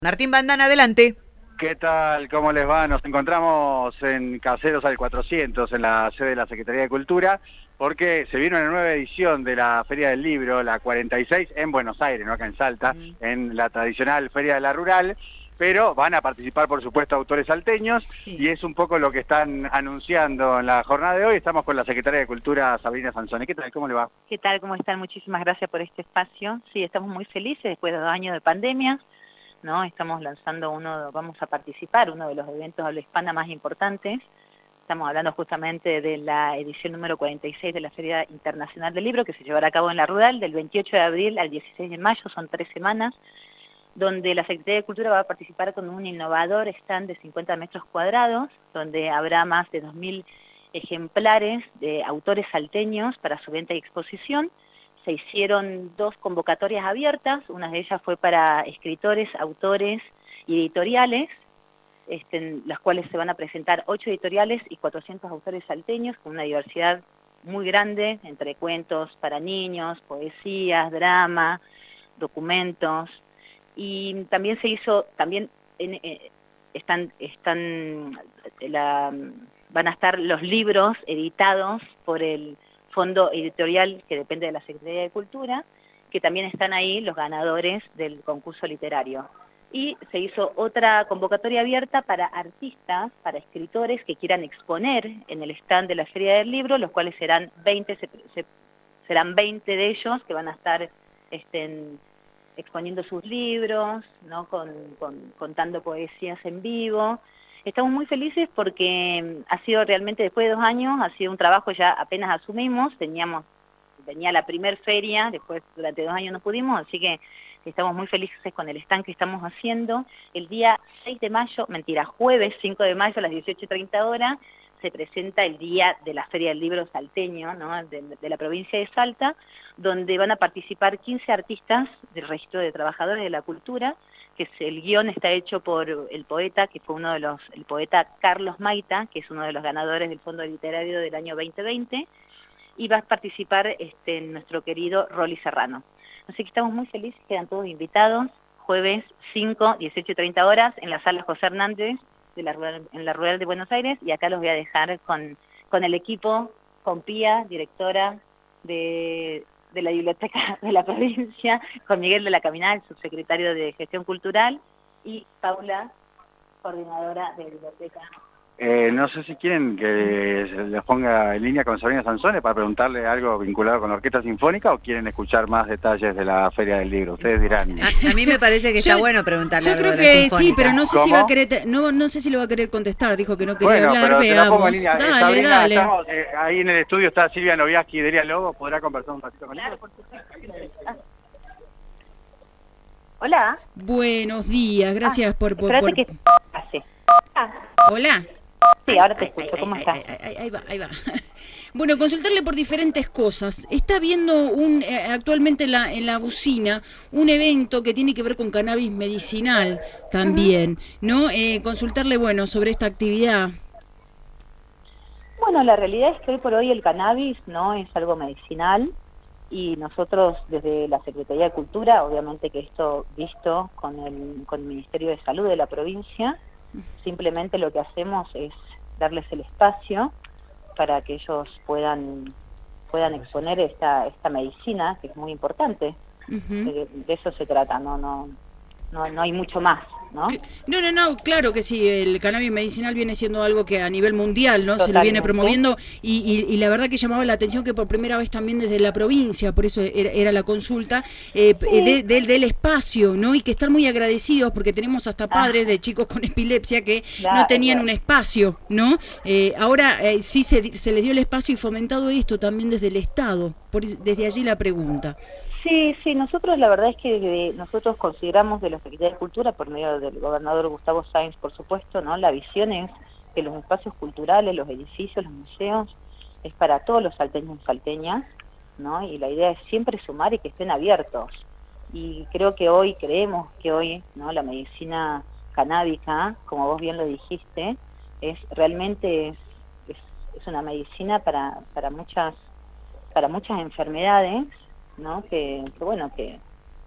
Martín Bandana, adelante. ¿Qué tal? ¿Cómo les va? Nos encontramos en Caseros al 400, en la sede de la Secretaría de Cultura, porque se viene una nueva edición de la Feria del Libro, la 46, en Buenos Aires, no acá en Salta, en la tradicional Feria de la Rural, pero van a participar, por supuesto, autores salteños, y es un poco lo que están anunciando en la jornada de hoy. Estamos con la Secretaria de Cultura, Sabrina Sansone. ¿Qué tal? ¿Cómo le va? ¿Qué tal? ¿Cómo están? Muchísimas gracias por este espacio. Sí, estamos muy felices después de 2 años de pandemia, ¿no? Estamos lanzando vamos a participar, uno de los eventos habla hispana más importantes. Estamos hablando justamente de la edición número 46 de la Feria Internacional del Libro, que se llevará a cabo en la Rural, del 28 de abril al 16 de mayo, son 3 semanas, donde la Secretaría de Cultura va a participar con un innovador stand de 50 metros cuadrados, donde habrá más de 2.000 ejemplares de autores salteños para su venta y exposición. Se hicieron 2 convocatorias abiertas, una de ellas fue para escritores, autores y editoriales, las cuales se van a presentar 8 editoriales y 400 autores salteños con una diversidad muy grande, entre cuentos para niños, poesías, drama, documentos, y también se hizo, van a estar los libros editados por el fondo editorial que depende de la Secretaría de Cultura, que también están ahí los ganadores del concurso literario. Y se hizo otra convocatoria abierta para artistas, para escritores que quieran exponer en el stand de la Feria del Libro, los cuales serán 20, serán 20 de ellos que van a estar exponiendo sus libros, ¿no? Contando poesías en vivo. Estamos muy felices porque ha sido realmente, después de 2 años, ha sido un trabajo, ya apenas asumimos, venía la primer feria, después durante 2 años no pudimos, así que estamos muy felices con el stand que estamos haciendo. El día 6 de mayo, jueves 5 de mayo a las 18:30 horas, se presenta el día de la Feria del Libro salteño, ¿no? de la provincia de Salta, donde van a participar 15 artistas del Registro de Trabajadores de la Cultura, que el guión está hecho por el poeta, que fue el poeta Carlos Maita, que es uno de los ganadores del Fondo Literario del año 2020, y va a participar nuestro querido Rolly Serrano. Así que estamos muy felices, quedan todos invitados, jueves 5, 18:30 horas, en la sala José Hernández, en la Rural de Buenos Aires, y acá los voy a dejar con el equipo, con Pía, directora de la Biblioteca de la provincia, con Miguel de la Caminada, el subsecretario de Gestión Cultural, y Paula, coordinadora de Biblioteca. No sé si quieren que les ponga en línea con Sabrina Sansone para preguntarle algo vinculado con la Orquesta Sinfónica, o quieren escuchar más detalles de la Feria del Libro. Ustedes dirán. A mí me parece que está bueno preguntarle yo algo creo de la que Sinfónica. sí, pero no sé ¿Cómo? si va a querer, no sé si lo va a querer contestar, dijo que no quería Bueno, hablar, pero te la pongo veamos. en línea. Dale, Sabrina, dale. estamos, ahí en el estudio está Silvia Noviaski y Delia Lobo. ¿Podrá conversar un ratito con ella? Hola. Buenos días, gracias por... Espérate que pase. Hola. Sí, ahora te escucho. ¿Cómo estás? Ahí va. Bueno, consultarle por diferentes cosas. Está viendo actualmente en la usina un evento que tiene que ver con cannabis medicinal también, ¿no? Consultarle, bueno, sobre esta actividad. Bueno, la realidad es que hoy por hoy el cannabis no es algo medicinal, y nosotros desde la Secretaría de Cultura, obviamente que esto visto con el Ministerio de Salud de la provincia, simplemente lo que hacemos es darles el espacio para que ellos puedan exponer esta medicina, que es muy importante. De eso se trata, no hay mucho más, ¿no? No, claro que sí, el cannabis medicinal viene siendo algo que a nivel mundial, ¿no? Totalmente. Se lo viene promoviendo, y la verdad que llamaba la atención que por primera vez también desde la provincia, por eso era la consulta, del espacio, ¿no? Y que están muy agradecidos porque tenemos hasta padres de chicos con epilepsia que no tenían un espacio, ¿no? Ahora sí se les dio el espacio y fomentado esto también desde el Estado, desde allí la pregunta. Sí, nosotros la verdad es que nosotros consideramos de la Secretaría de Cultura, por medio del gobernador Gustavo Sáenz, por supuesto, ¿no? La visión es que los espacios culturales, los edificios, los museos, es para todos los salteños y salteñas, ¿no? Y la idea es siempre sumar y que estén abiertos. Y creemos que hoy, ¿no? La medicina canábica, como vos bien lo dijiste, realmente es una medicina para muchas enfermedades, ¿no? que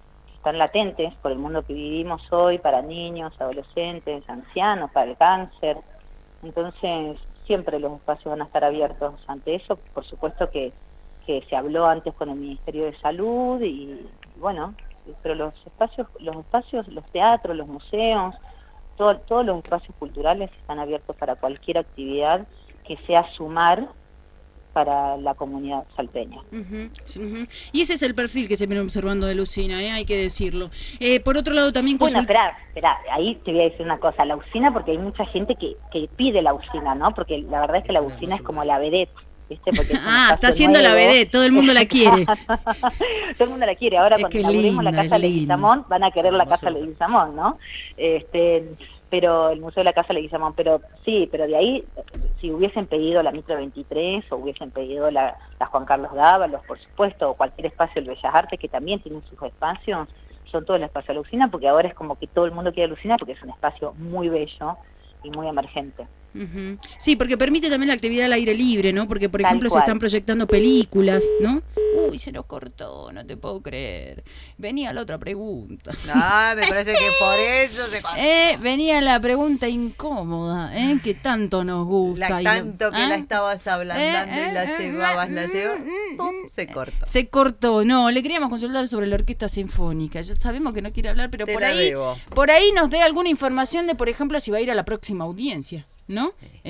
están latentes por el mundo que vivimos hoy, para niños, adolescentes, ancianos, para el cáncer. Entonces, siempre los espacios van a estar abiertos ante eso. Por supuesto que se habló antes con el Ministerio de Salud y bueno, pero los espacios, los teatros, los museos, todos los espacios culturales están abiertos para cualquier actividad que sea sumar para la comunidad salteña. Y ese es el perfil que se viene observando de la usina, hay que decirlo. Por otro lado también... Bueno, espera, ahí te voy a decir una cosa, la usina, porque hay mucha gente que pide la usina, ¿no? Porque la verdad es que la usina es como la vedette, ¿viste? Porque está haciendo la vedette, todo el mundo la quiere. Todo el mundo la quiere, ahora cuando inauguremos la Casa Leguizamón, van a querer la Casa Leguizamón, ¿no? Pero el Museo de la Casa Leguizamón, pero sí, pero de ahí, si hubiesen pedido la Micro 23 o hubiesen pedido la Juan Carlos Dávalos, por supuesto, o cualquier espacio del Bellas Artes, que también tienen sus espacios, son todo el espacio de la usina, porque ahora es como que todo el mundo quiere la usina, porque es un espacio muy bello y muy emergente. Sí, porque permite también la actividad al aire libre, ¿no? Porque, por ejemplo, se están proyectando películas, ¿no? Uy, se nos cortó, no te puedo creer. Venía la otra pregunta. Me parece que por eso se cortó. Venía la pregunta incómoda, que tanto nos gusta. Tanto que la estabas ablandando y la llevabas, ¡pum! Se cortó. Se cortó, no, le queríamos consultar sobre la Orquesta Sinfónica. Ya sabemos que no quiere hablar, pero por ahí nos dé alguna información de, por ejemplo, si va a ir a la próxima audiencia, ¿no?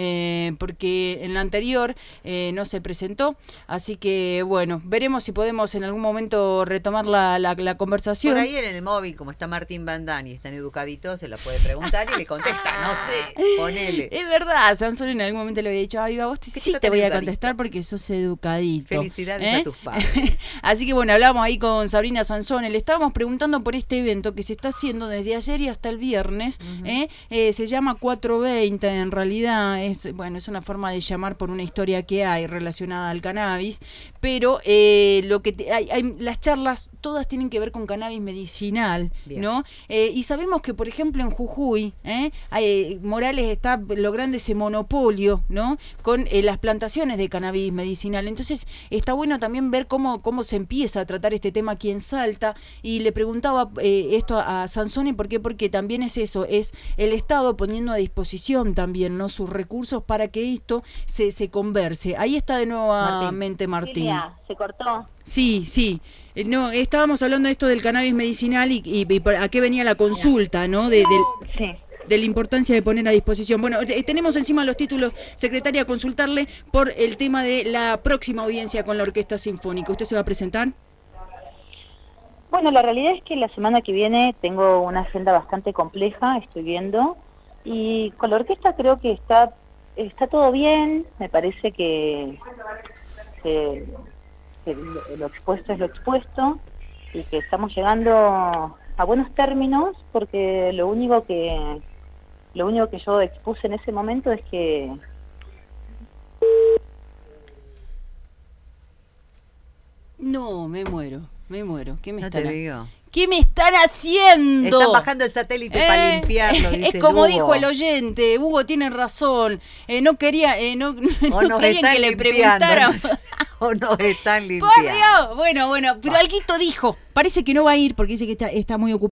Porque en la anterior no se presentó, así que bueno, veremos si podemos en algún momento retomar la conversación. Por ahí en el móvil, como está Martín Bandani, están educaditos, se la puede preguntar y le contesta, no sé, ponele. Es verdad, Sansón en algún momento le había dicho, a vos sí te voy a contestar porque sos educadito. Felicidades a tus padres. Así que bueno, hablamos ahí con Sabrina Sansone, le estábamos preguntando por este evento que se está haciendo desde ayer y hasta el viernes, se llama 420 en realidad, es una forma de llamar por una historia que hay relacionada al cannabis, pero lo que las charlas todas tienen que ver con cannabis medicinal, bien, ¿no? Y sabemos que, por ejemplo, en Jujuy, Morales está logrando ese monopolio, ¿no? Con las plantaciones de cannabis medicinal. Entonces, está bueno también ver cómo se empieza a tratar este tema aquí en Salta. Y le preguntaba esto a Sansone, ¿por qué? Porque también es eso, es el Estado poniendo a disposición también, ¿no?, sus recursos para que esto se converse. Ahí está de nuevamente Martín. Silvia, ¿se cortó? Sí. No, estábamos hablando de esto del cannabis medicinal y a qué venía la consulta, ¿no? Sí. De la importancia de poner a disposición. Bueno, tenemos encima los títulos, secretaria, a consultarle por el tema de la próxima audiencia con la Orquesta Sinfónica. ¿Usted se va a presentar? Bueno, la realidad es que la semana que viene tengo una agenda bastante compleja, estoy viendo, y con la orquesta creo que está todo bien. Me parece que lo expuesto es lo expuesto y que estamos llegando a buenos términos, porque lo único que yo expuse en ese momento es que no, me muero. ¿Qué me están? No te digo. ¿Qué me están haciendo? Están bajando el satélite para limpiarlo, dice Es como Hugo. Dijo el oyente, Hugo tiene razón. No querían que le preguntáramos. O nos están limpiando. Por Dios. Bueno, pero alguito dijo. Parece que no va a ir porque dice que está muy ocupado.